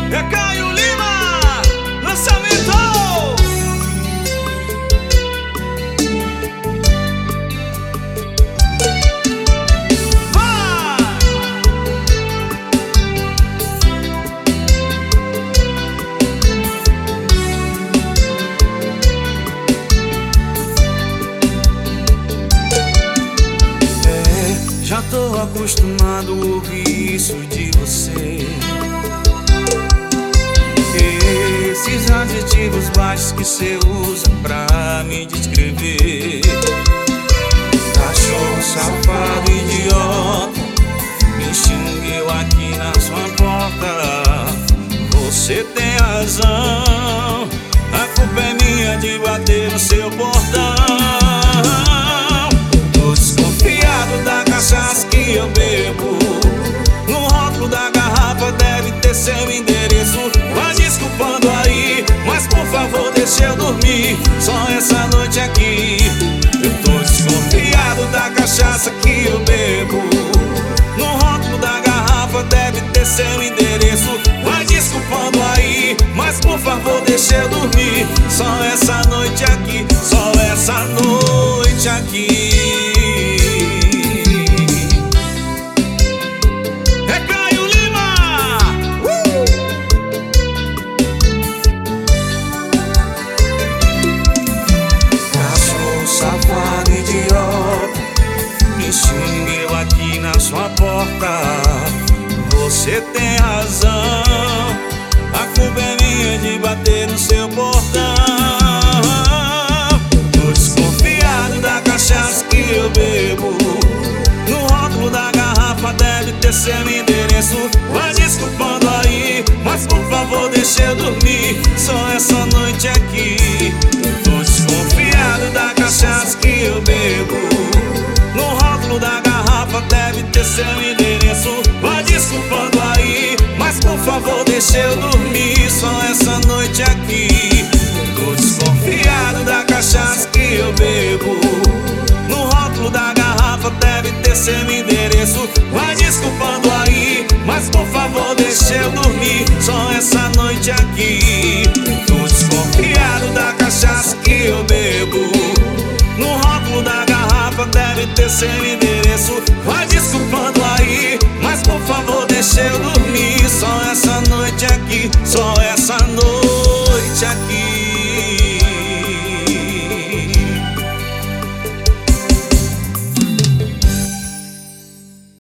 É Caio Lima, lançamento! Vai! Já tô acostumado a ouvir isso de você. Esses adjetivos baixos que cê usa pra me descrever. Cachorro, safado, idiota, me xingueu aqui na sua porta. Você tem razão, a culpa é minha de bater no seu portão. Tô desconfiado da cachaça que eu bebo. No rótulo da garrafa deve ter seu endereço. Vai desculpando aí, mas por favor deixa eu dormir só essa noite aqui. Eu tô desconfiado da cachaça que eu bebo. No rótulo da garrafa deve ter seu endereço. Vai desculpando aí, mas por favor deixa eu dormir só essa noite aqui, só essa noite aqui. Safado, idiota, me xingueu aqui na sua porta. Você tem razão, a culpa é minha de bater no seu portão. Tô desconfiado da cachaça que eu bebo. No rótulo da garrafa deve ter seu endereço. Vai desculpando aí, mas por favor deixa eu dormir só essa noite aqui. Tô desconfiado da cachaça que eu bebo. No rótulo da garrafa deve ter seu endereço. Vai desculpando aí, mas por favor deixa eu dormir só essa noite aqui. Tô desconfiado da cachaça que eu bebo. No rótulo da garrafa deve ter seu endereço. Vai desculpando aí, mas por favor deixa eu dormir só essa noite aqui. Tô desconfiado da cachaça que eu bebo. No rótulo da garrafa deve ter seu endereço. Vai desculpando aí, mas por favor deixa eu dormir só essa noite aqui, só essa